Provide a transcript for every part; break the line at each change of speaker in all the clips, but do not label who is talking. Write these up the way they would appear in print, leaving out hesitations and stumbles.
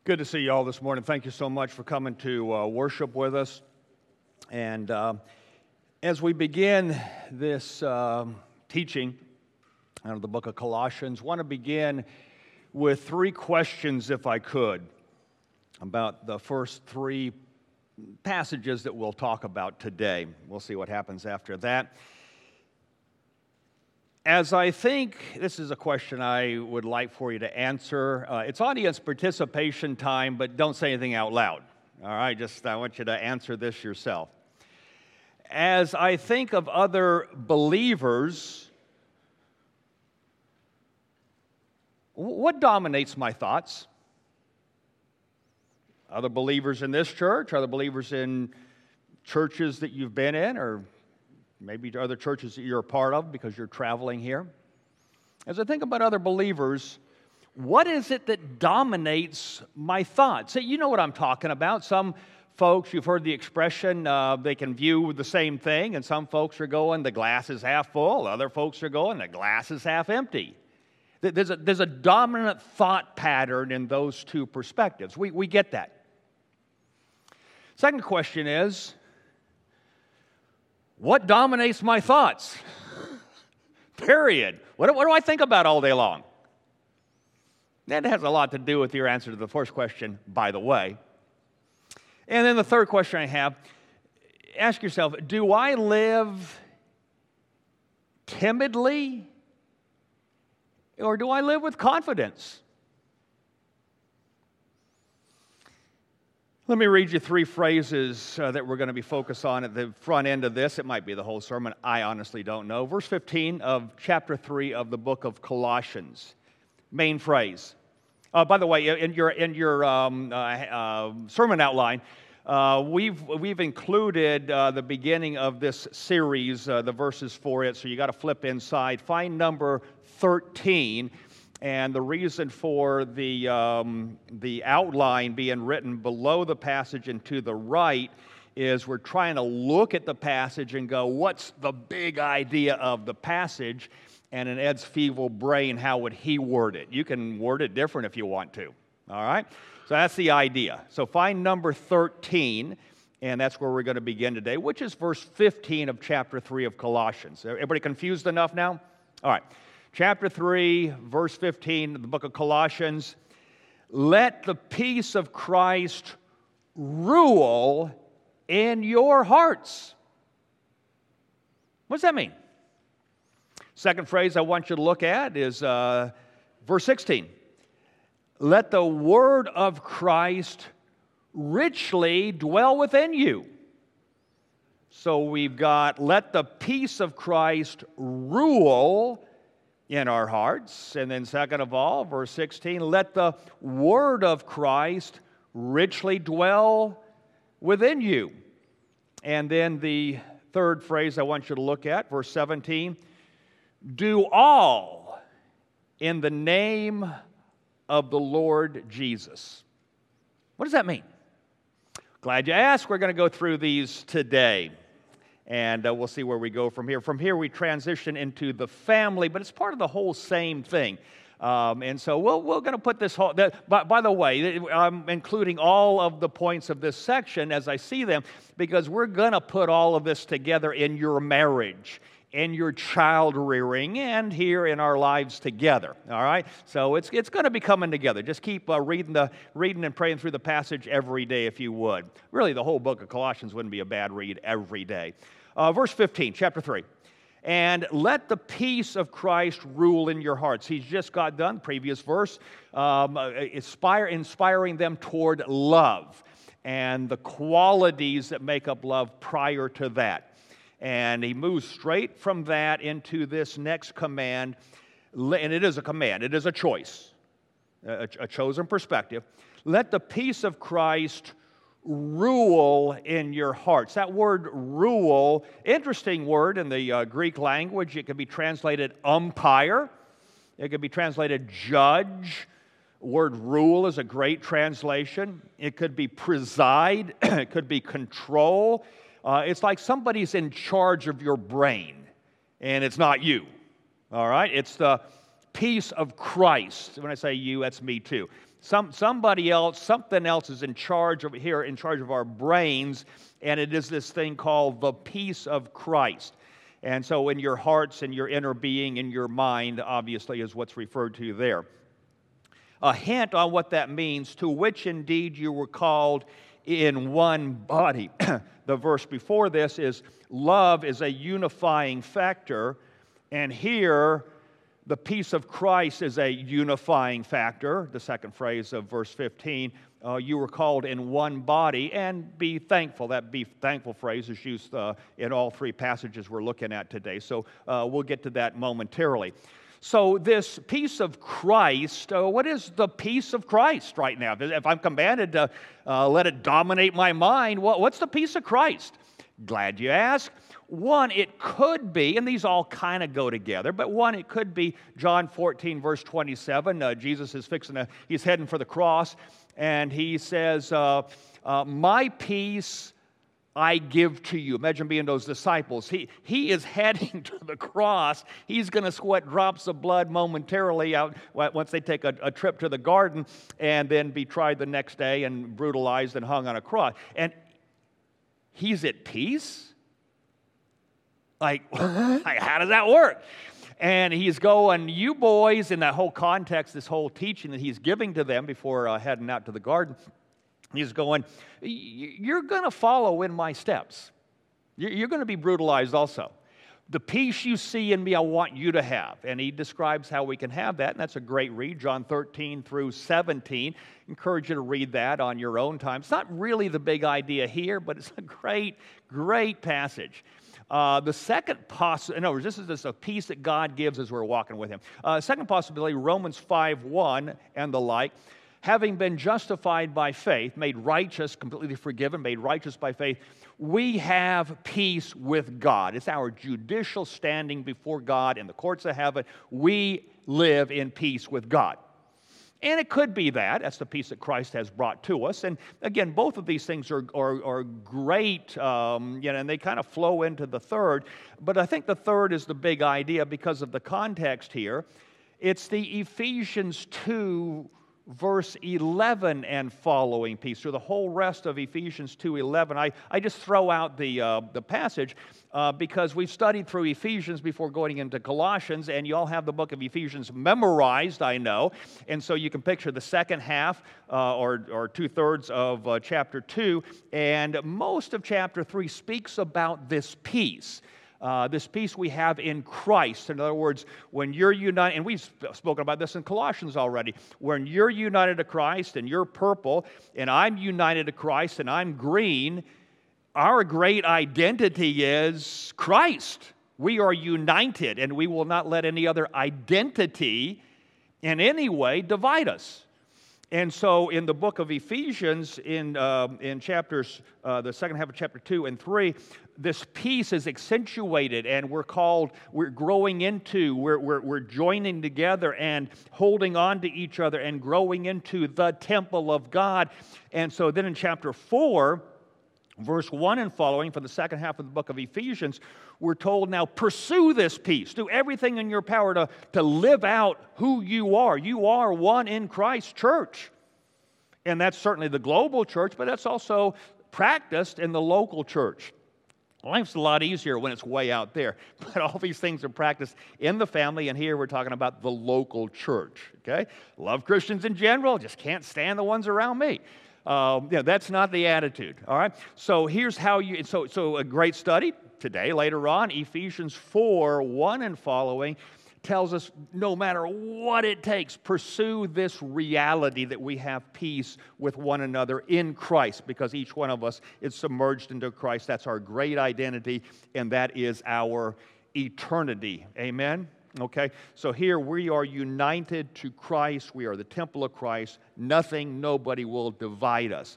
good to see you all this morning. Thank you so much for coming to worship with us. And as we begin this teaching out of the book of Colossians, I want to begin with three questions, if I could, about the first three passages that we'll talk about today. We'll see what happens after that. As I think, this is a question I would like for you to answer. It's audience participation time, but don't say anything out loud. All right, I want you to answer this yourself. As I think of other believers, what dominates my thoughts? Other believers in this church, other believers in churches that you've been in, or maybe other churches that you're a part of because you're traveling here. As I think about other believers, what is it that dominates my thoughts? You know what I'm talking about. Some folks, you've heard the expression, they can view the same thing, and some folks are going, the glass is half full. Other folks are going, the glass is half empty. There's a dominant thought pattern in those two perspectives. We get that. Second question is, what dominates my thoughts? Period. What do I think about all day long? That has a lot to do with your answer to the first question, by the way. And then the third question I have, ask yourself, do I live timidly or do I live with confidence? Let me read you three phrases that we're going to be focused on at the front end of this. It might be the whole sermon. I honestly don't know. Verse 15 of chapter 3 of the book of Colossians. Main phrase. By the way, in your sermon outline, we've included the beginning of this series, the verses for it, so you got to flip inside. Find number 13. And the reason for the outline being written below the passage and to the right is we're trying to look at the passage and go, what's the big idea of the passage? And in Ed's feeble brain, how would he word it? You can word it different if you want to, all right? So that's the idea. So find number 13, and that's where we're going to begin today, which is verse 15 of chapter 3 of Colossians. Everybody confused enough now? All right. Chapter 3, verse 15 of the book of Colossians, let the peace of Christ rule in your hearts. What does that mean? Second phrase I want you to look at is verse 16. Let the word of Christ richly dwell within you. So we've got let the peace of Christ rule in our hearts. And then second of all, verse 16, let the word of Christ richly dwell within you. And then the third phrase I want you to look at, verse 17, do all in the name of the Lord Jesus. What does that mean? Glad you asked. We're going to go through these today. And we'll see where we go from here. From here, we transition into the family, but it's part of the whole same thing. And so we're going to put this whole... By the way, I'm including all of the points of this section as I see them, because we're going to put all of this together in your marriage, in your child rearing, and here in our lives together. All right? So it's going to be coming together. Just keep reading and praying through the passage every day if you would. Really, the whole book of Colossians wouldn't be a bad read every day. Verse 15, chapter 3. And let the peace of Christ rule in your hearts. He's just got done, previous verse, inspiring them toward love and the qualities that make up love prior to that. And he moves straight from that into this next command, and it is a command, it is a choice, a chosen perspective. Let the peace of Christ rule in your hearts. That word rule, interesting word in the Greek language. It could be translated umpire. It could be translated judge. Word rule is a great translation. It could be preside. It could be control. It's like somebody's in charge of your brain, and it's not you. All right? It's the peace of Christ. When I say you, that's me too. Somebody else, something else is in charge of here, in charge of our brains, and it is this thing called the peace of Christ. And so in your hearts and your inner being, in your mind, obviously, is what's referred to there. A hint on what that means, to which indeed you were called in one body. The verse before this is, love is a unifying factor, and here, the peace of Christ is a unifying factor. The second phrase of verse 15, you were called in one body, and be thankful. That be thankful phrase is used in all three passages we're looking at today. So we'll get to that momentarily. So this peace of Christ, what is the peace of Christ right now? If I'm commanded to let it dominate my mind, what's the peace of Christ? Glad you asked. One, it could be, and these all kind of go together, but one, it could be John 14, verse 27. Jesus is he's heading for the cross, and he says, my peace I give to you. Imagine being those disciples. He is heading to the cross. He's going to sweat drops of blood momentarily out once they take a trip to the garden, and then be tried the next day and brutalized and hung on a cross. And he's at peace? Like, how does that work? And he's going, you boys, in that whole context, this whole teaching that he's giving to them before heading out to the garden, he's going, you're going to follow in my steps. You're going to be brutalized also. The peace you see in me, I want you to have. And he describes how we can have that, and that's a great read, John 13 through 17. Encourage you to read that on your own time. It's not really the big idea here, but it's a great, great passage. The second possibility, in other words, this is just a peace that God gives as we're walking with him. Second possibility, Romans 5:1 and the like, having been justified by faith, made righteous, completely forgiven, made righteous by faith, we have peace with God. It's our judicial standing before God in the courts of heaven. We live in peace with God. And it could be that. That's the peace that Christ has brought to us. And again, both of these things are great, and they kind of flow into the third. But I think the third is the big idea because of the context here. It's the Ephesians 2 verse 11 and following piece, or the whole rest of Ephesians 2:11. I just throw out the passage because we've studied through Ephesians before going into Colossians, and you all have the book of Ephesians memorized, I know, and so you can picture the second half or two-thirds of chapter 2, and most of chapter 3 speaks about this peace. This peace we have in Christ. In other words, when you're united, and we've spoken about this in Colossians already, when you're united to Christ and you're purple, and I'm united to Christ and I'm green, our great identity is Christ. We are united, and we will not let any other identity in any way divide us. And so in the book of Ephesians, in chapters, the second half of chapter 2 and 3, this peace is accentuated, and we're growing into, we're joining together and holding on to each other and growing into the temple of God. And so then in chapter 4, verse 1 and following, for the second half of the book of Ephesians, we're told now, pursue this peace. Do everything in your power to live out who you are. You are one in Christ church. And that's certainly the global church, but that's also practiced in the local church. Life's a lot easier when it's way out there. But all these things are practiced in the family, and here we're talking about the local church. Okay? Love Christians in general, just can't stand the ones around me. That's not the attitude, all right? So here's how so a great study today, later on, Ephesians 4:1 and following tells us no matter what it takes, pursue this reality that we have peace with one another in Christ, because each one of us is submerged into Christ. That's our great identity, and that is our eternity. Amen? Okay, so here we are united to Christ. We are the temple of Christ. Nothing, nobody will divide us.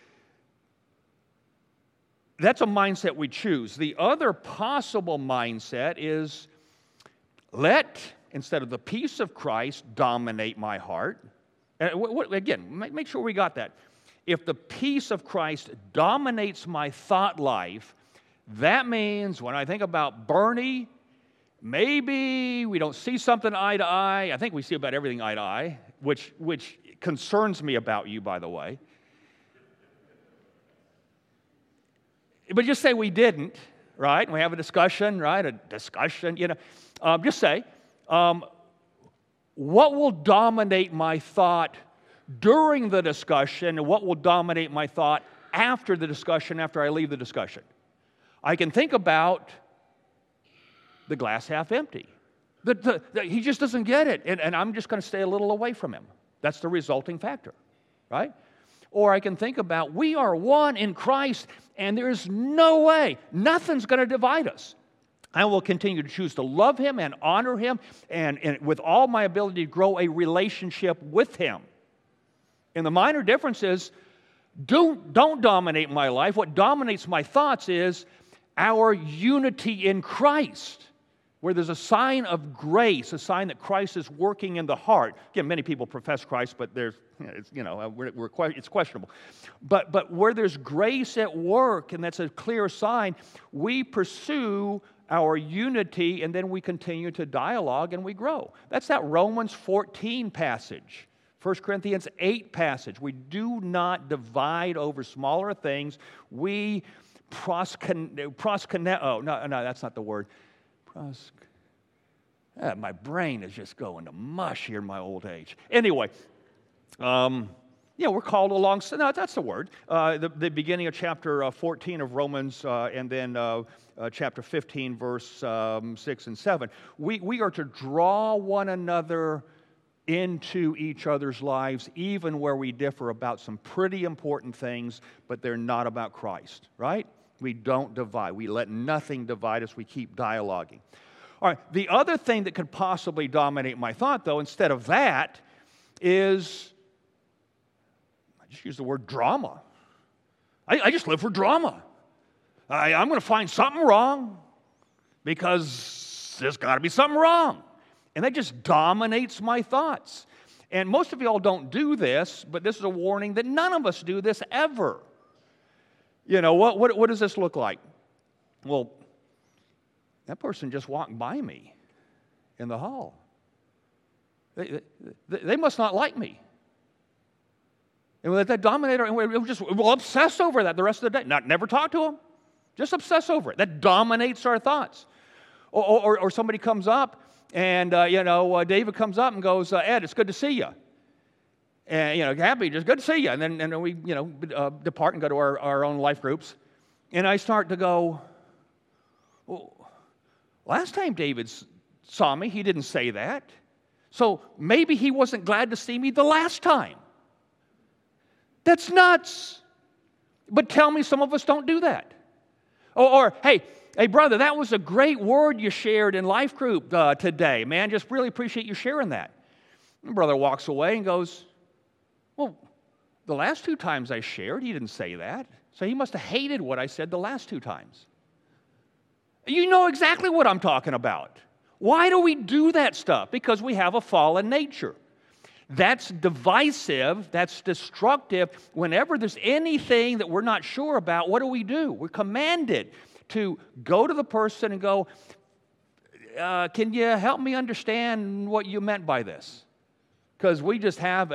That's a mindset we choose. The other possible mindset is let, instead of the peace of Christ, dominate my heart. Again, make sure we got that. If the peace of Christ dominates my thought life, that means when I think about Bernie, maybe we don't see something eye to eye. I think we see about everything eye to eye, which concerns me about you, by the way. But just say we didn't, right? And we have a discussion, right? A discussion, just say, what will dominate my thought during the discussion, and what will dominate my thought after the discussion, after I leave the discussion? I can think about the glass half empty. He just doesn't get it, and I'm just going to stay a little away from him. That's the resulting factor, right? Or I can think about we are one in Christ, and there's no way, nothing's going to divide us. I will continue to choose to love him and honor him, and with all my ability to grow a relationship with him. And the minor difference is, don't dominate my life. What dominates my thoughts is our unity in Christ, where there's a sign of grace, a sign that Christ is working in the heart. Again, many people profess Christ, but it's questionable. But where there's grace at work, and that's a clear sign, we pursue our unity, and then we continue to dialogue and we grow. That's that Romans 14 passage. 1 Corinthians 8 passage. We do not divide over smaller things. We that's not the word. My brain is just going to mush here in my old age. Anyway, we're called along. No, that's the word. The beginning of chapter 14 of Romans, and then chapter 15, verse 6 and 7. We are to draw one another into each other's lives, even where we differ about some pretty important things, but they're not about Christ, right? We don't divide. We let nothing divide us. We keep dialoguing. All right, the other thing that could possibly dominate my thought, though, instead of that, is, I just use the word drama. I just live for drama. I'm going to find something wrong because there's got to be something wrong. And that just dominates my thoughts. And most of y'all don't do this, but this is a warning that none of us do this ever. What does this look like? Well, that person just walked by me in the hall. They must not like me. And we'll let that dominate, and we'll obsess over that the rest of the day. Never talk to them. Just obsess over it. That dominates our thoughts. Or somebody comes up, and David comes up and goes, Ed, it's good to see you. And happy, just good to see you. And then we depart and go to our own life groups. And I start to go, well, last time David saw me, he didn't say that. So maybe he wasn't glad to see me the last time. That's nuts. But tell me some of us don't do that. Or hey, brother, that was a great word you shared in life group today. Man, just really appreciate you sharing that. And brother walks away and goes, well, the last 2 times I shared, he didn't say that. So he must have hated what I said the last 2 times. You know exactly what I'm talking about. Why do we do that stuff? Because we have a fallen nature. That's divisive, that's destructive. Whenever there's anything that we're not sure about, what do? We're commanded to go to the person and go, can you help me understand what you meant by this? Because we just have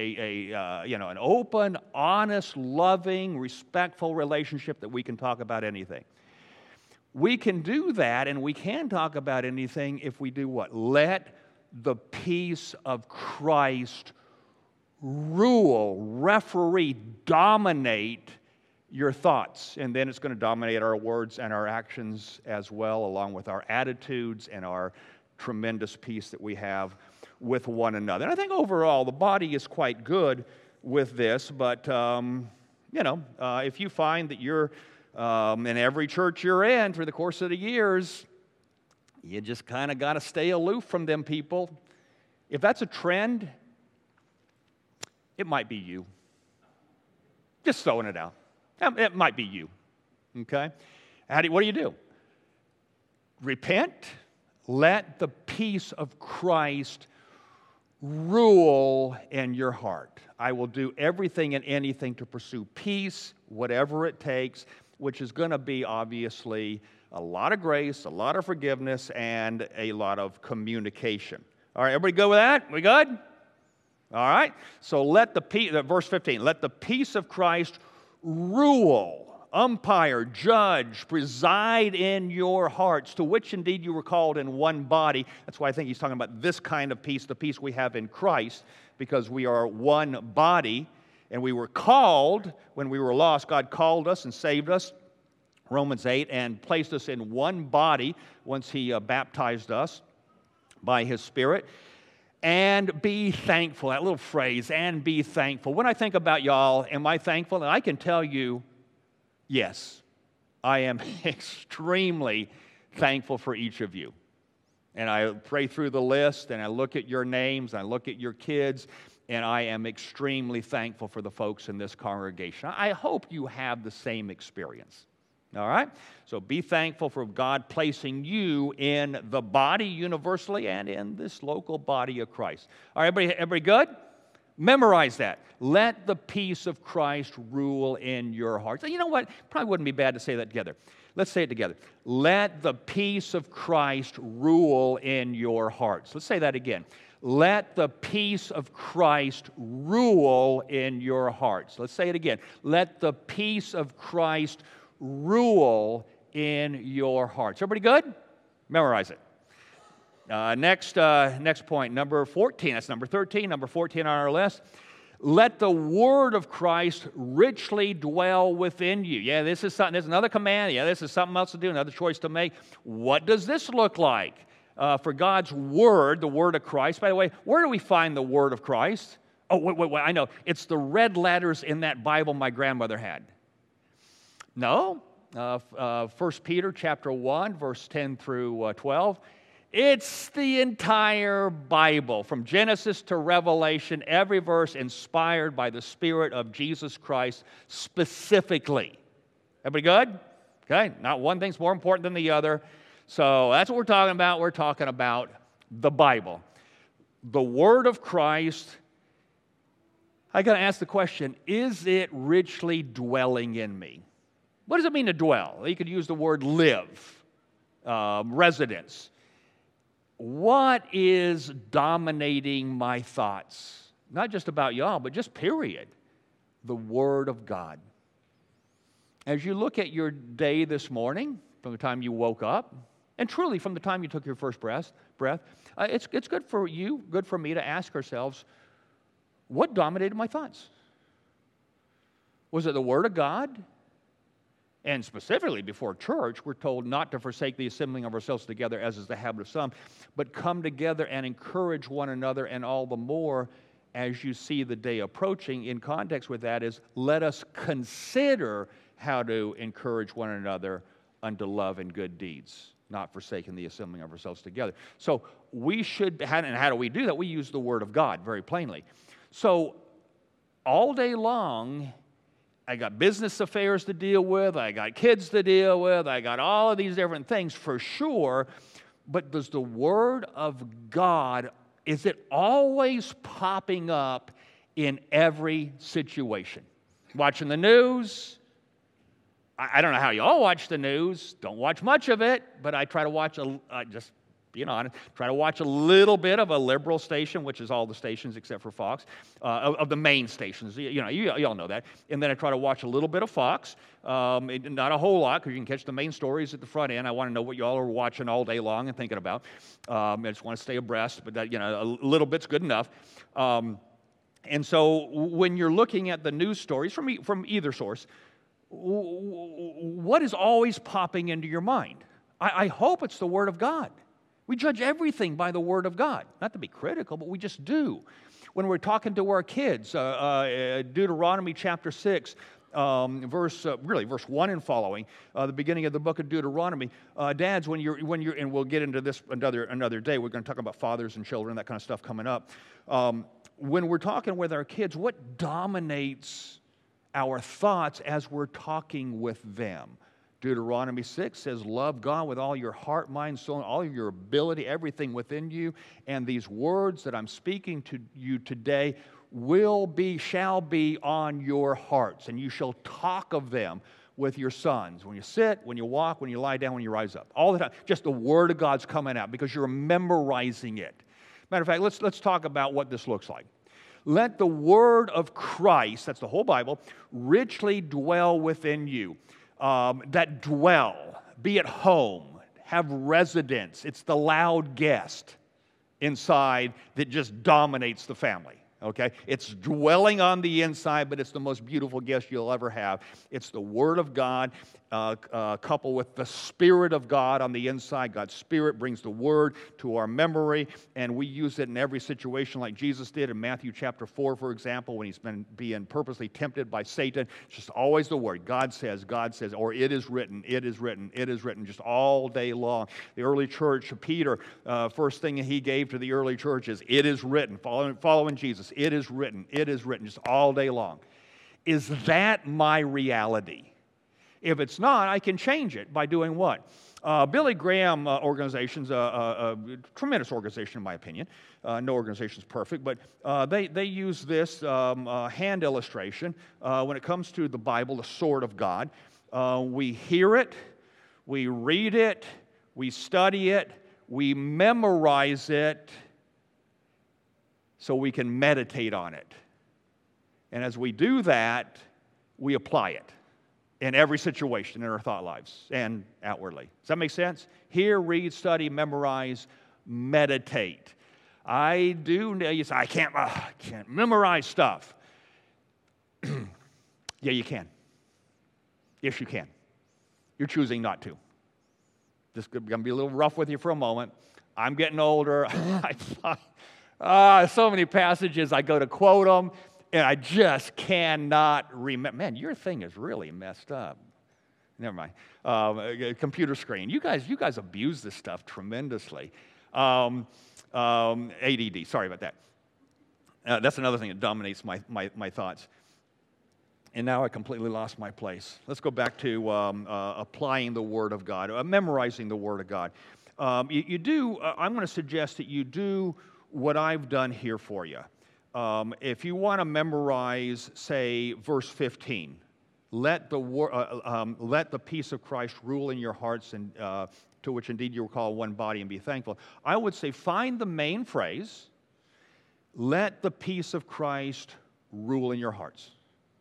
an open, honest, loving, respectful relationship that we can talk about anything. We can do that, and we can talk about anything if we do what? Let the peace of Christ rule, referee, dominate your thoughts. And then it's going to dominate our words and our actions as well, along with our attitudes and our tremendous peace that we have with one another. And I think overall the body is quite good with this, but if you find that you're in every church you're in through the course of the years, you just kind of got to stay aloof from them people. If that's a trend, it might be you. Just throwing it out. It might be you. Okay? What do? Repent. Let the peace of Christ rule in your heart. I will do everything and anything to pursue peace, whatever it takes, which is going to be obviously a lot of grace, a lot of forgiveness, and a lot of communication. All right, everybody good with that? We good? All right? So let the peace, verse 15, let the peace of Christ rule, umpire, judge, preside in your hearts, to which indeed you were called in one body. That's why I think he's talking about this kind of peace, the peace we have in Christ, because we are one body, and we were called when we were lost. God called us and saved us, Romans 8, and placed us in one body once he baptized us by his Spirit. And be thankful, that little phrase, and be thankful. When I think about y'all, am I thankful? And I can tell you, yes, I am extremely thankful for each of you. And I pray through the list, and I look at your names, and I look at your kids, and I am extremely thankful for the folks in this congregation. I hope you have the same experience. All right? So be thankful for God placing you in the body universally and in this local body of Christ. All right, everybody good? Memorize that. Let the peace of Christ rule in your hearts. You know what? Probably wouldn't be bad to say that together. Let's say it together. Let the peace of Christ rule in your hearts. Let's say that again. Let the peace of Christ rule in your hearts. Let's say it again. Let the peace of Christ rule in your hearts. Everybody good? Memorize it. Next point, number 14. That's number 13. Number 14 on our list. Let the word of Christ richly dwell within you. Yeah, this is something. There's another command. Yeah, this is something else to do, another choice to make. What does this look like? For God's word, the word of Christ. By the way, where do we find the word of Christ? Oh, wait, I know. It's the red letters in that Bible my grandmother had. No, 1 Peter chapter 1, verse 10 through 12. It's the entire Bible, from Genesis to Revelation, every verse inspired by the Spirit of Jesus Christ specifically. Everybody good? Okay, not one thing's more important than the other. So that's what we're talking about. We're talking about the Bible. The Word of Christ. I got to ask the question, is it richly dwelling in me? What does it mean to dwell? You could use the word live, residence. What is dominating my thoughts? Not just about y'all, but just period. The Word of God. As you look at your day this morning, from the time you woke up, and truly from the time you took your first breath, it's good for you, good for me to ask ourselves, what dominated my thoughts? Was it the Word of God? And specifically before church, we're told not to forsake the assembling of ourselves together, as is the habit of some, but come together and encourage one another, and all the more as you see the day approaching. In context with that is, let us consider how to encourage one another unto love and good deeds, not forsaking the assembling of ourselves together. So we should, and how do we do that? We use the Word of God very plainly. So all day long, I got business affairs to deal with, I got kids to deal with, I got all of these different things for sure, but does the Word of God, is it always popping up in every situation? Watching the news, I don't know how you all watch the news, don't watch much of it, but I try to watch, just being honest, try to watch a little bit of a liberal station, which is all the stations except for Fox, of the main stations. You all know that. And then I try to watch a little bit of Fox, not a whole lot, because you can catch the main stories at the front end. I want to know what you all are watching all day long and thinking about. I just want to stay abreast, but that, a little bit's good enough. And so when you're looking at the news stories from either source, what is always popping into your mind? I hope it's the Word of God. We judge everything by the Word of God. Not to be critical, but we just do. When we're talking to our kids, Deuteronomy chapter 6, verse 1 and following, the beginning of the book of Deuteronomy. Dads, when you're, and we'll get into this another day. We're going to talk about fathers and children, that kind of stuff coming up. When we're talking with our kids, what dominates our thoughts as we're talking with them? Deuteronomy 6 says, love God with all your heart, mind, soul, and all of your ability, everything within you. And these words that I'm speaking to you today shall be on your hearts, and you shall talk of them with your sons. When you sit, when you walk, when you lie down, when you rise up. All the time, just the Word of God's coming out because you're memorizing it. Matter of fact, let's talk about what this looks like. Let the word of Christ, that's the whole Bible, richly dwell within you. That dwell, be at home, have residence. It's the loud guest inside that just dominates the family. Okay? It's dwelling on the inside, but it's the most beautiful guest you'll ever have. It's the Word of God coupled with the Spirit of God on the inside. God's Spirit brings the Word to our memory, and we use it in every situation like Jesus did in Matthew chapter 4, for example, when he's been being purposely tempted by Satan. It's just always the Word. God says, or it is written, it is written, it is written, just all day long. The early church, Peter, first thing he gave to the early church is, it is written, following Jesus. It is written, just all day long. Is that my reality? If it's not, I can change it by doing what? Billy Graham organization's a tremendous organization in my opinion. No organization is perfect, but they use this hand illustration when it comes to the Bible, the sword of God. We hear it, we read it, we study it, we memorize it, so we can meditate on it. And as we do that, we apply it in every situation in our thought lives and outwardly. Does that make sense? Hear, read, study, memorize, meditate. You say, I can't memorize stuff. Yeah, you can. Yes, you can. You're choosing not to. This is going to be a little rough with you for a moment. I'm getting older. So many passages, I go to quote them, and I just cannot remember. Man, your thing is really messed up. Never mind. Computer screen. You guys abuse this stuff tremendously. ADD, sorry about that. That's another thing that dominates my thoughts. And now I completely lost my place. Let's go back to applying the Word of God, memorizing the Word of God. I'm going to suggest that you do what I've done here for you. If you want to memorize, say, verse 15, let the peace of Christ rule in your hearts, and to which indeed you were called one body, and be thankful. I would say find the main phrase, let the peace of Christ rule in your hearts.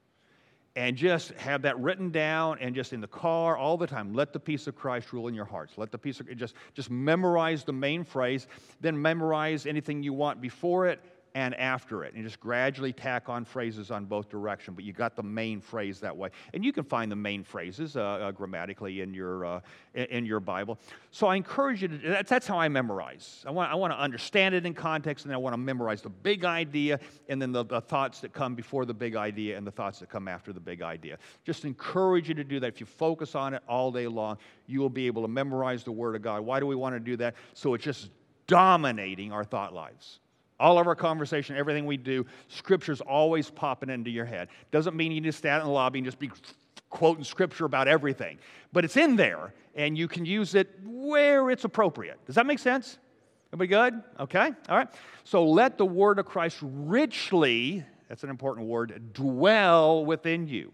And just have that written down, and just in the car all the time, let the peace of Christ rule in your hearts. Let the peace of just memorize the main phrase, then memorize anything you want before it and after it, and just gradually tack on phrases on both directions. But you got the main phrase that way, and you can find the main phrases grammatically in your Bible. So I encourage you to. That's how I memorize. I want to understand it in context, and then I want to memorize the big idea, and then the thoughts that come before the big idea, and the thoughts that come after the big idea. Just encourage you to do that. If you focus on it all day long, you will be able to memorize the Word of God. Why do we want to do that? So it's just dominating our thought lives. All of our conversation, everything we do, Scripture's always popping into your head. Doesn't mean you just stand in the lobby and just be quoting Scripture about everything. But it's in there, and you can use it where it's appropriate. Does that make sense? Everybody good? Okay? All right. So let the word of Christ richly, that's an important word, dwell within you.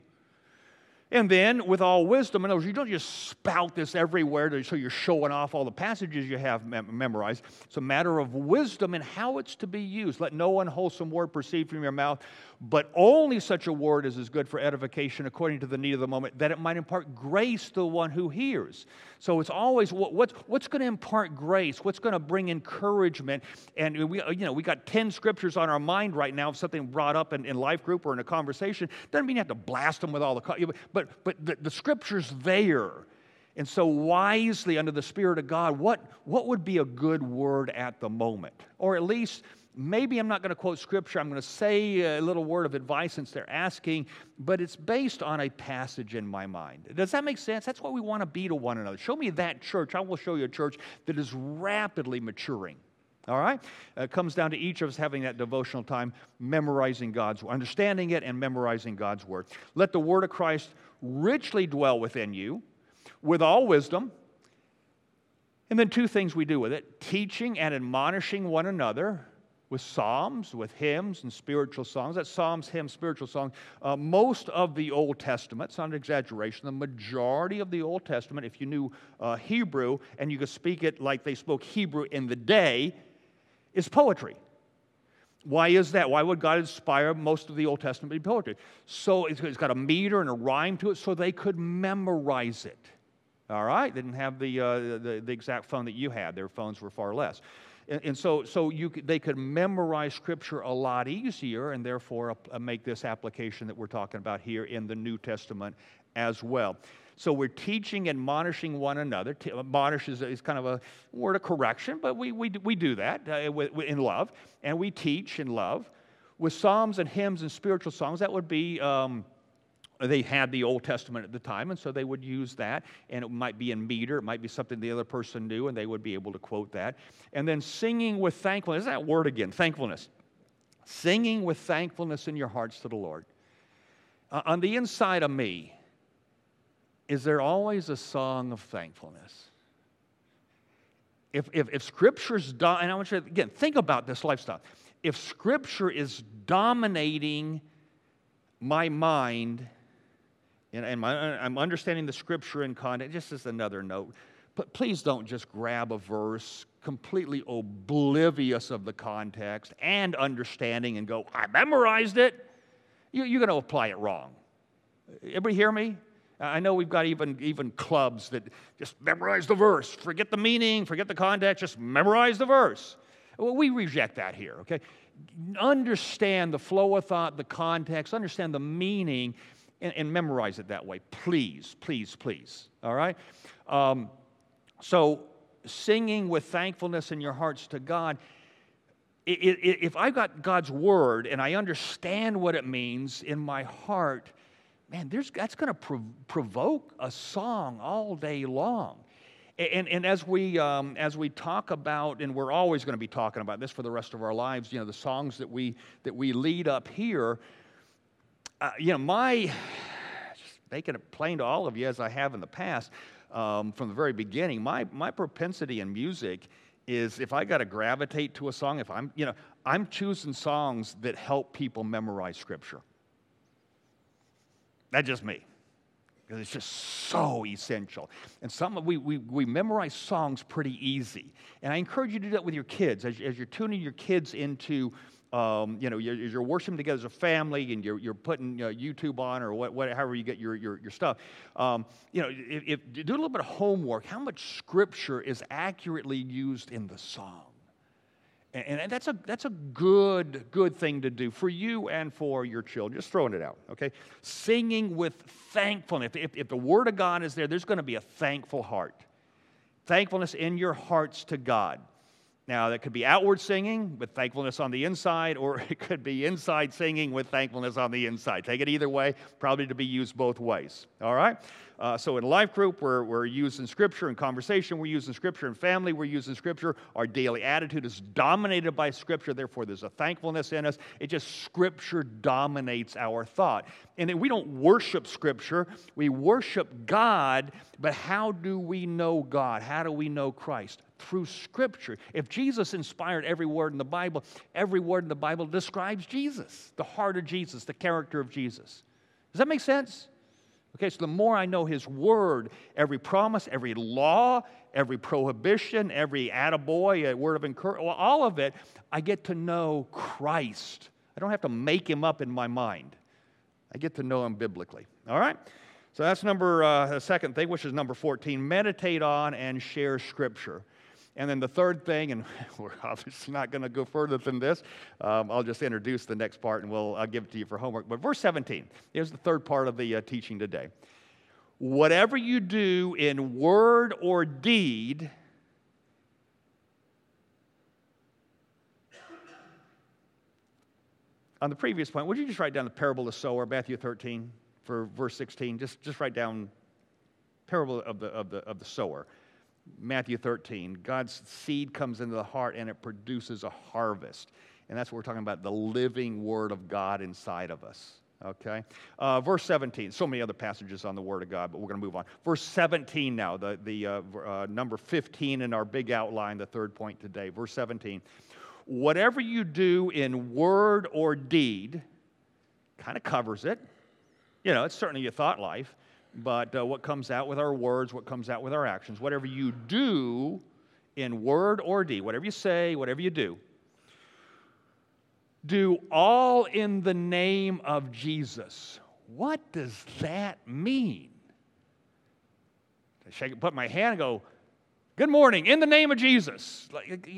And then, with all wisdom, in other words, you don't just spout this everywhere so you're showing off all the passages you have memorized. It's a matter of wisdom and how it's to be used. Let no unwholesome word proceed from your mouth, but only such a word as is good for edification according to the need of the moment, that it might impart grace to the one who hears. So it's always what's going to impart grace, what's going to bring encouragement. And we got 10 scriptures on our mind right now, if something brought up in life group or in a conversation. Doesn't mean you have to blast them with all the... But the Scripture's there. And so wisely, under the Spirit of God, what would be a good word at the moment? Or at least, maybe I'm not going to quote Scripture. I'm going to say a little word of advice since they're asking, but it's based on a passage in my mind. Does that make sense? That's what we want to be to one another. Show me that church. I will show you a church that is rapidly maturing. All right? It comes down to each of us having that devotional time, memorizing God's Word, understanding it and memorizing God's Word. Let the Word of Christ richly dwell within you with all wisdom. And then two things we do with it: teaching and admonishing one another with psalms, with hymns and spiritual songs. That's psalms, hymns, spiritual songs. Most of the Old Testament, it's not an exaggeration, the majority of the Old Testament, if you knew Hebrew and you could speak it like they spoke Hebrew in the day, is poetry. Why is that? Why would God inspire most of the Old Testament poetry? So it's got a meter and a rhyme to it so they could memorize it. All right? They didn't have the exact phone that you had. Their phones were far less. And so they could memorize Scripture a lot easier and therefore make this application that we're talking about here in the New Testament as well. So we're teaching and admonishing one another. Admonish is kind of a word of correction, but we do that in love. And we teach in love. With psalms and hymns and spiritual songs, that would be... they had the Old Testament at the time, and so they would use that, and it might be in meter, it might be something the other person knew, and they would be able to quote that. And then singing with thankfulness, that word again, thankfulness. Singing with thankfulness in your hearts to the Lord. On the inside of me, is there always a song of thankfulness? If Scripture's, and I want you to, again, think about this lifestyle. If Scripture is dominating my mind, and I'm understanding the Scripture in context, just as another note, but please don't just grab a verse completely oblivious of the context and understanding and go, I memorized it. You're going to apply it wrong. Everybody hear me? I know we've got even clubs that just memorize the verse, forget the meaning, forget the context, just memorize the verse. Well, we reject that here, okay? Understand the flow of thought, the context, understand the meaning, and memorize it that way. Please, please, please. All right? So, singing with thankfulness in your hearts to God, if I've got God's Word and I understand what it means in my heart, man, that's going to provoke a song all day long. And as we talk about, and we're always going to be talking about this for the rest of our lives, the songs that we lead up here, just making it plain to all of you as I have in the past, from the very beginning, my propensity in music is if I got to gravitate to a song, if I'm choosing songs that help people memorize Scripture. That's just me. Because it's just so essential. And we memorize songs pretty easy. And I encourage you to do that with your kids. As you're tuning your kids into, you're worshiping together as a family and you're putting YouTube on or however you get your stuff. If do a little bit of homework, how much Scripture is accurately used in the song? And that's a good thing to do for you and for your children. Just throwing it out, okay? Singing with thankfulness. If the Word of God is there, there's going to be a thankful heart. Thankfulness in your hearts to God. Now, that could be outward singing with thankfulness on the inside, or it could be inside singing with thankfulness on the inside. Take it either way, probably to be used both ways. All right? So in life group, we're using Scripture. In conversation, we're using Scripture. In family, we're using Scripture. Our daily attitude is dominated by Scripture. Therefore, there's a thankfulness in us. It just Scripture dominates our thought. And we don't worship Scripture. We worship God. But how do we know God? How do we know Christ? Through Scripture. If Jesus inspired every word in the Bible describes Jesus, the heart of Jesus, the character of Jesus. Does that make sense? Okay, so the more I know His Word, every promise, every law, every prohibition, every attaboy, a word of encouragement, all of it, I get to know Christ. I don't have to make Him up in my mind. I get to know Him biblically. All right? So that's the second thing, which is number 14. Meditate on and share Scripture. And then the third thing, and we're obviously not going to go further than this. I'll just introduce the next part, and I'll give it to you for homework. But verse 17, here's the third part of the teaching today. Whatever you do in word or deed, on the previous point, would you just write down the parable of the sower, Matthew 13, for verse 16? Just write down parable of the sower. Matthew 13, God's seed comes into the heart and it produces a harvest. And that's what we're talking about, the living Word of God inside of us. Okay? Verse 17, so many other passages on the Word of God, but we're going to move on. Verse 17 now, the number 15 in our big outline, the third point today. Verse 17, whatever you do in word or deed, kind of covers it. It's certainly your thought life. But what comes out with our words, what comes out with our actions, whatever you do in word or deed, whatever you say, whatever you do, Do all in the name of Jesus. What does that mean? I put my hand and go, good morning, in the name of Jesus.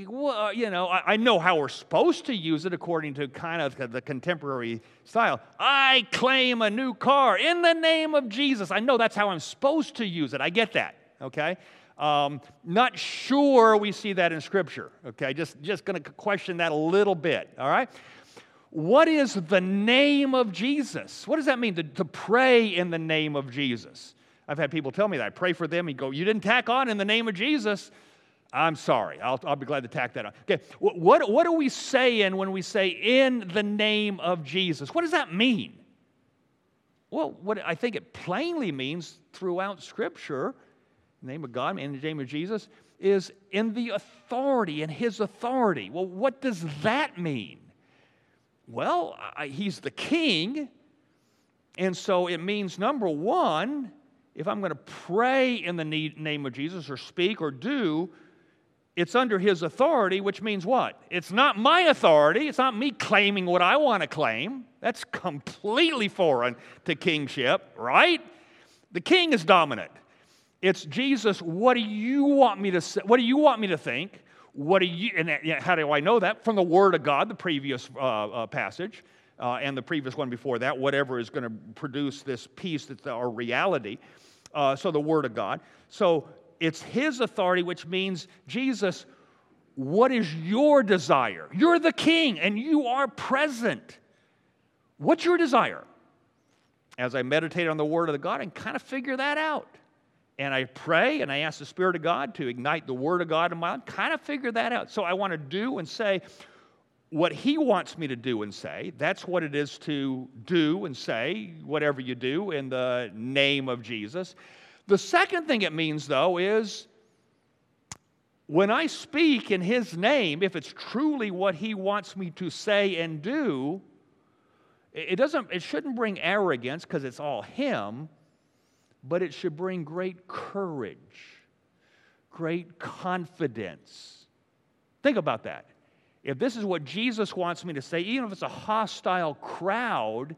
I know how we're supposed to use it according to kind of the contemporary style. I claim a new car in the name of Jesus. I know that's how I'm supposed to use it. I get that, okay? Not sure we see that in Scripture, okay? Just going to question that a little bit, all right? What is the name of Jesus? What does that mean, to pray in the name of Jesus? I've had people tell me that. I pray for them and go, you didn't tack on in the name of Jesus. I'm sorry. I'll be glad to tack that on. Okay, what are we saying when we say in the name of Jesus? What does that mean? Well, what I think it plainly means throughout Scripture, in the name of God, in the name of Jesus, is in the authority, in His authority. Well, what does that mean? Well, He's the King, and so it means, number one, if I'm going to pray in the name of Jesus or speak or do, it's under His authority, which means what? It's not my authority. It's not me claiming what I want to claim. That's completely foreign to kingship, right? The king is dominant. It's Jesus, what do you want me to say? What do you want me to think? And how do I know that? From the Word of God, the previous passage, and the previous one before that, whatever is going to produce this peace that's our reality. So the Word of God. So it's His authority, which means, Jesus, what is your desire? You're the King, and you are present. What's your desire? As I meditate on the Word of God and kind of figure that out. And I pray, and I ask the Spirit of God to ignite the Word of God in my life, kind of figure that out. So I want to do and say what He wants me to do and say. That's what it is to do and say whatever you do in the name of Jesus. The second thing it means, though, is when I speak in His name, if it's truly what He wants me to say and do, it shouldn't bring arrogance because it's all Him, but it should bring great courage, great confidence. Think about that. If this is what Jesus wants me to say, even if it's a hostile crowd,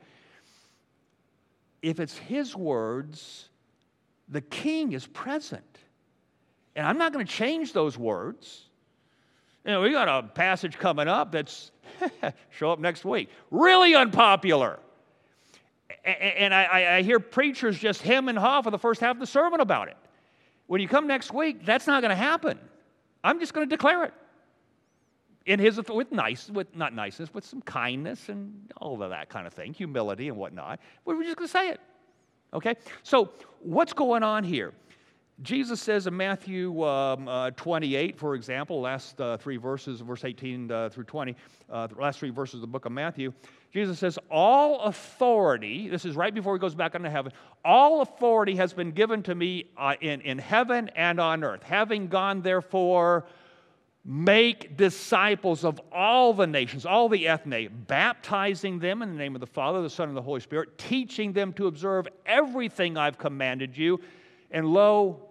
if it's His words, the King is present. And I'm not going to change those words. You know, we got a passage coming up that's, show up next week, really unpopular. And I hear preachers just hem and haw for the first half of the sermon about it. When you come next week, that's not going to happen. I'm just going to declare it. Not niceness, with some kindness and all of that kind of thing, humility and whatnot. We're just going to say it. Okay? So what's going on here? Jesus says in Matthew 28, for example, last three verses, verse 18 through 20, the last three verses of the book of Matthew, Jesus says, all authority, this is right before He goes back into heaven, all authority has been given to me in heaven and on earth. Having gone, therefore, make disciples of all the nations, all the ethne, baptizing them in the name of the Father, the Son, and the Holy Spirit, teaching them to observe everything I've commanded you, and lo,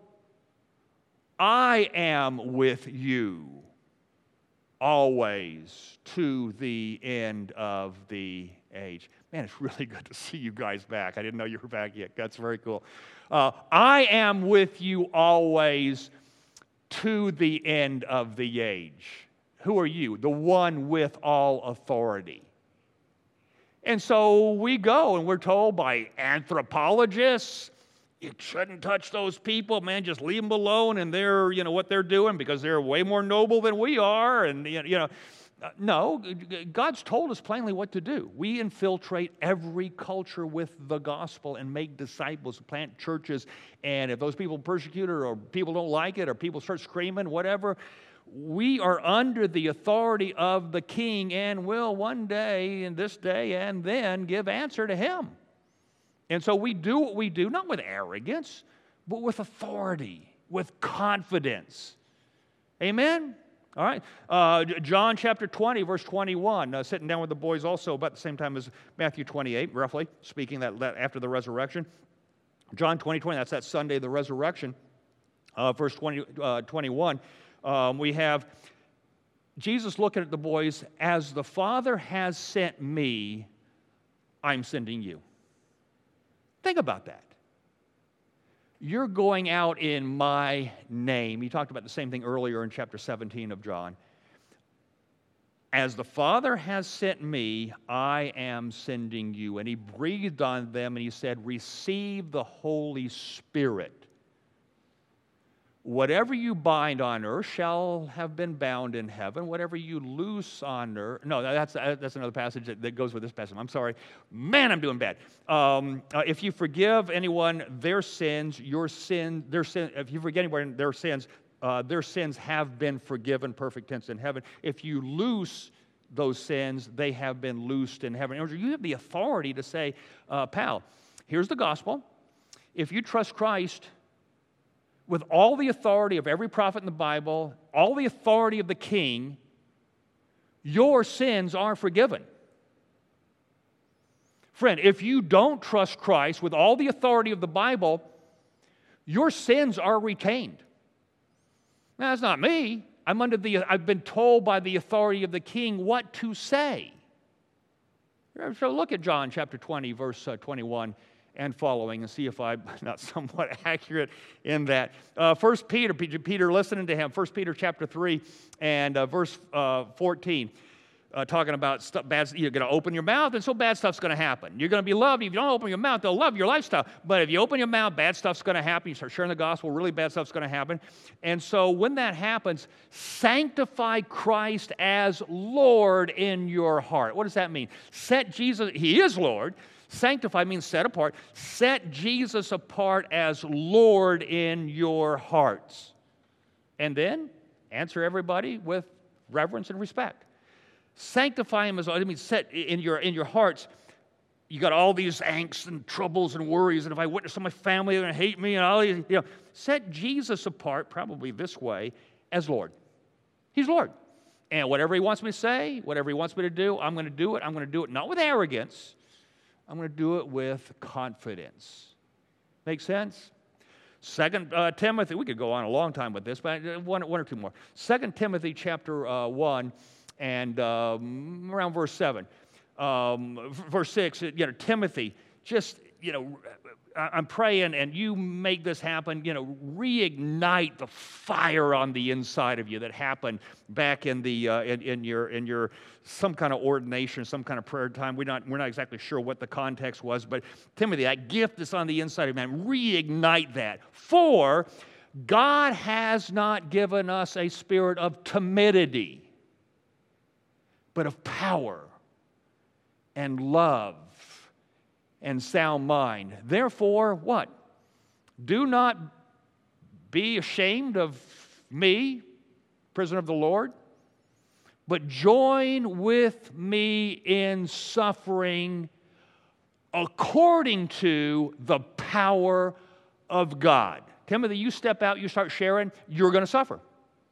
I am with you always to the end of the age. Man, it's really good to see you guys back. I didn't know you were back yet. That's very cool. I am with you always to the end of the age. Who are you? The one with all authority. And so we go and we're told by anthropologists, you shouldn't touch those people, man, just leave them alone and they're, what they're doing because they're way more noble than we are. And, no, God's told us plainly what to do. We infiltrate every culture with the gospel and make disciples, plant churches. And if those people persecute it or people don't like it or people start screaming, whatever, we are under the authority of the King and will one day, in this day and then, give answer to Him. And so we do what we do, not with arrogance, but with authority, with confidence. Amen? All right. John chapter 20, verse 21, sitting down with the boys also about the same time as Matthew 28, roughly, speaking that after the resurrection. John 20, that's that Sunday of the resurrection. Verse 21, we have Jesus looking at the boys, as the Father has sent me, I'm sending you. Think about that. You're going out in my name. He talked about the same thing earlier in chapter 17 of John. As the Father has sent me, I am sending you. And he breathed on them and he said, receive the Holy Spirit. Whatever you bind on earth shall have been bound in heaven. Whatever you loose on earth. No, that's another passage that goes with this passage. I'm sorry. Man, I'm doing bad. If you forgive anyone their sins, if you forget anyone their sins have been forgiven, perfect tense in heaven. If you loose those sins, they have been loosed in heaven. In other words, you have the authority to say, pal, here's the gospel. If you trust Christ, with all the authority of every prophet in the Bible, all the authority of the king, your sins are forgiven. Friend, if you don't trust Christ with all the authority of the Bible, your sins are retained. Now, that's not me. I've been told by the authority of the king what to say. So look at John chapter 20, verse 21. And following, and see if I'm not somewhat accurate in that. 1 Peter, listening to him, 1 Peter chapter 3 and verse 14, talking about stuff bad. You're going to open your mouth, and so bad stuff's going to happen. You're going to be loved. If you don't open your mouth, they'll love your lifestyle. But if you open your mouth, bad stuff's going to happen. You start sharing the gospel, really bad stuff's going to happen. And so when that happens, sanctify Christ as Lord in your heart. What does that mean? Set Jesus, He is Lord. Sanctify means set apart. Set Jesus apart as Lord in your hearts. And then answer everybody with reverence and respect. Sanctify Him as Lord. I mean, set in your hearts. You got all these angst and troubles and worries, and if I witness to my family, they're going to hate me, and all these, set Jesus apart, probably this way, as Lord. He's Lord. And whatever He wants me to say, whatever He wants me to do, I'm going to do it. I'm going to do it not with arrogance. I'm going to do it with confidence. Make sense? 2 Timothy, we could go on a long time with this, but one or two more. 2 Timothy chapter 1 and around verse 7. Verse 6, Timothy, just, I'm praying and you make this happen, reignite the fire on the inside of you that happened back in the in your some kind of ordination, some kind of prayer time. We're not exactly sure what the context was, but Timothy, that gift that's on the inside of man, reignite that. For God has not given us a spirit of timidity, but of power and love and sound mind. Therefore, what? Do not be ashamed of me, prisoner of the Lord, but join with me in suffering according to the power of God. Timothy, you step out, you start sharing, you're going to suffer.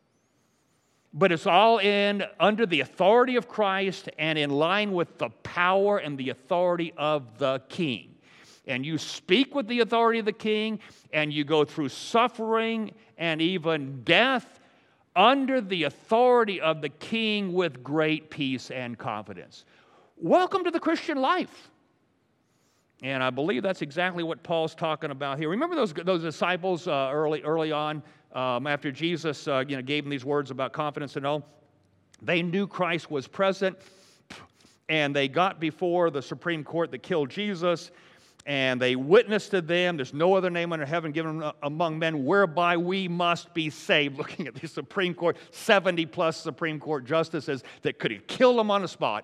But it's all under the authority of Christ and in line with the power and the authority of the King. And you speak with the authority of the King, and you go through suffering and even death under the authority of the King with great peace and confidence. Welcome to the Christian life. And I believe that's exactly what Paul's talking about here. Remember those disciples early on? After Jesus gave them these words about confidence and all, they knew Christ was present, and they got before the Supreme Court that killed Jesus, and they witnessed to them, there's no other name under heaven given among men whereby we must be saved. Looking at the Supreme Court, 70-plus Supreme Court justices that could have killed them on the spot.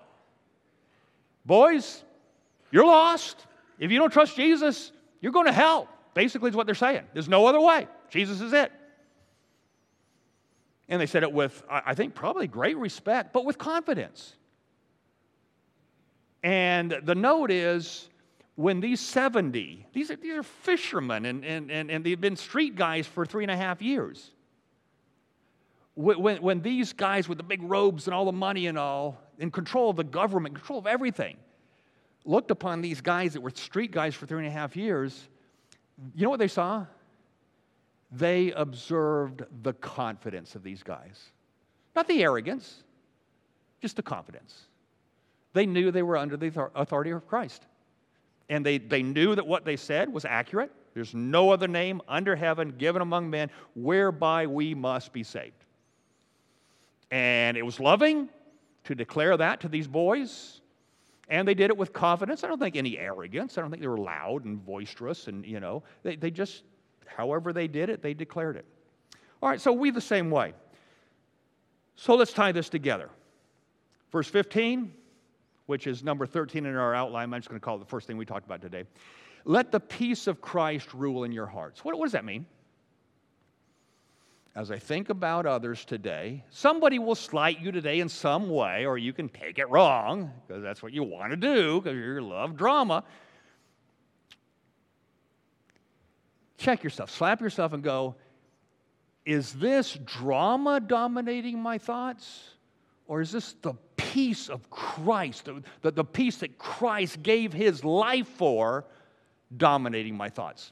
Boys, you're lost. If you don't trust Jesus, you're going to hell. Basically is what they're saying. There's no other way. Jesus is it. And they said it with, I think, probably great respect, but with confidence. And the note is, when these 70, these are fishermen, and they've been street guys for 3.5 years. When these guys with the big robes and all the money and all, in control of the government, control of everything, looked upon these guys that were street guys for 3.5 years, you know what they saw? They observed the confidence of these guys. Not the arrogance, Just the confidence. They knew they were under the authority of Christ. And they knew that what they said was accurate. There's no other name under heaven given among men whereby we must be saved. And it was loving to declare that to these boys. And they did it with confidence. I don't think any arrogance. I don't think they were loud and boisterous. And, they just, however they did it, they declared it. All right, so we the same way. So let's tie this together. Verse 15, which is number 13 in our outline. I'm just going to call it the first thing we talked about today. Let the peace of Christ rule in your hearts. What does that mean? As I think about others today, somebody will slight you today in some way, or you can take it wrong, because that's what you want to do, because you love drama. Check yourself, slap yourself and go, is this drama dominating my thoughts? Or is this the peace of Christ, the peace that Christ gave his life for, dominating my thoughts?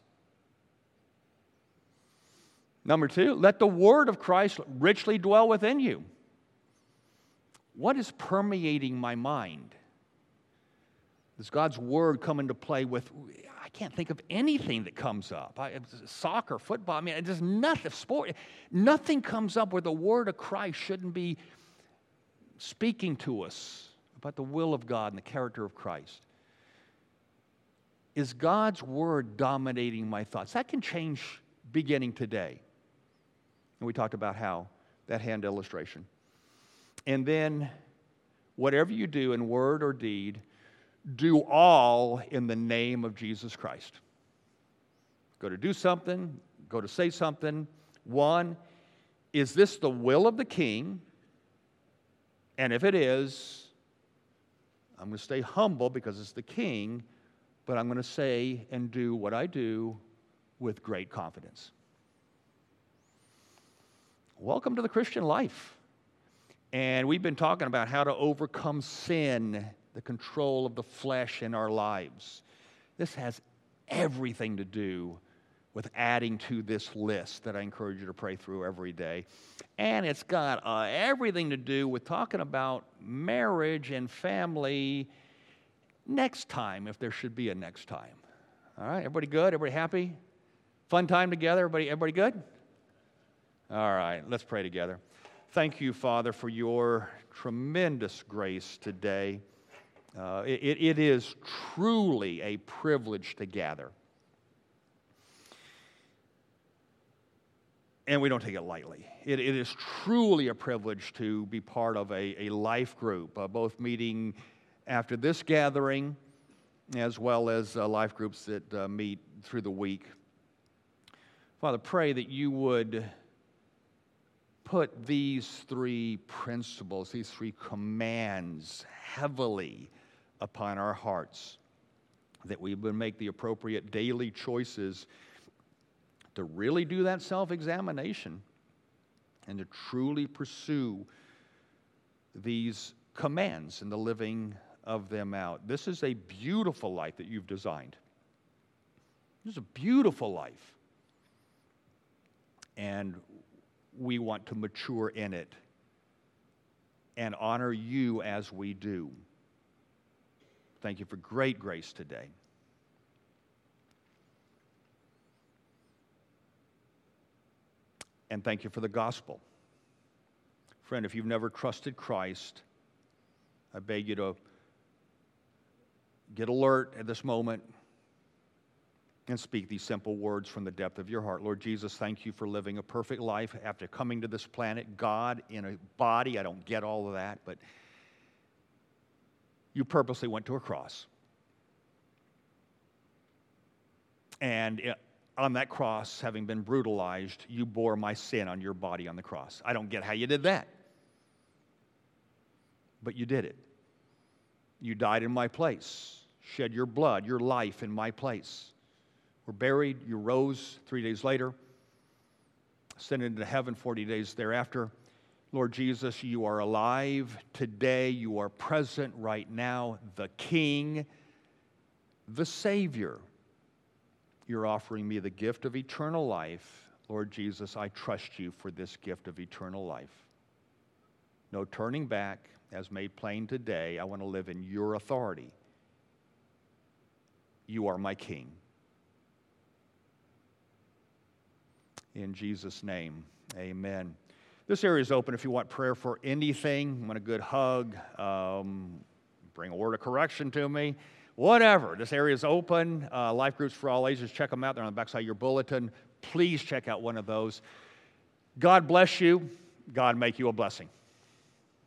Number 2, let the word of Christ richly dwell within you. What is permeating my mind? Does God's word come into play with, I can't think of anything that comes up. Soccer, football, there's nothing, sport. Nothing comes up where the word of Christ shouldn't be speaking to us about the will of God and the character of Christ. Is God's word dominating my thoughts? That can change beginning today. And we talked about how, that hand illustration. And then, whatever you do in word or deed, do all in the name of Jesus Christ. Go to do something, go to say something. 1, is this the will of the King? And if it is, I'm going to stay humble because it's the King, but I'm going to say and do what I do with great confidence. Welcome to the Christian life. And we've been talking about how to overcome sin, the control of the flesh in our lives. This has everything to do with adding to this list that I encourage you to pray through every day. And it's got everything to do with talking about marriage and family next time, if there should be a next time. All right, everybody good? Everybody happy? Fun time together? Everybody good? All right, let's pray together. Thank you, Father, for your tremendous grace today. It is truly a privilege to gather. And we don't take it lightly. It is truly a privilege to be part of a life group, both meeting after this gathering as well as life groups that meet through the week. Father, pray that you would put these 3 principles, these 3 commands heavily upon our hearts, that we would make the appropriate daily choices to really do that self-examination and to truly pursue these commands and the living of them out. This is a beautiful life that you've designed. This is a beautiful life. And we want to mature in it and honor you as we do. Thank you for great grace today. And thank you for the gospel. Friend, if you've never trusted Christ, I beg you to get alert at this moment and speak these simple words from the depth of your heart. Lord Jesus, thank you for living a perfect life after coming to this planet. God in a body, I don't get all of that, but you purposely went to a cross. And on that cross, having been brutalized, you bore my sin on your body on the cross. I don't get how you did that. But you did it. You died in my place, shed your blood, your life in my place. Were buried, you rose 3 days later, ascended into heaven 40 days thereafter. Lord Jesus, you are alive today. You are present right now, the King, the Savior. You're offering me the gift of eternal life. Lord Jesus, I trust you for this gift of eternal life. No turning back, as made plain today. I want to live in your authority. You are my King. In Jesus' name, amen. This area is open if you want prayer for anything, want a good hug, bring a word of correction to me, whatever. This area is open. Life groups for all ages, check them out. They're on the backside of your bulletin. Please check out one of those. God bless you. God make you a blessing.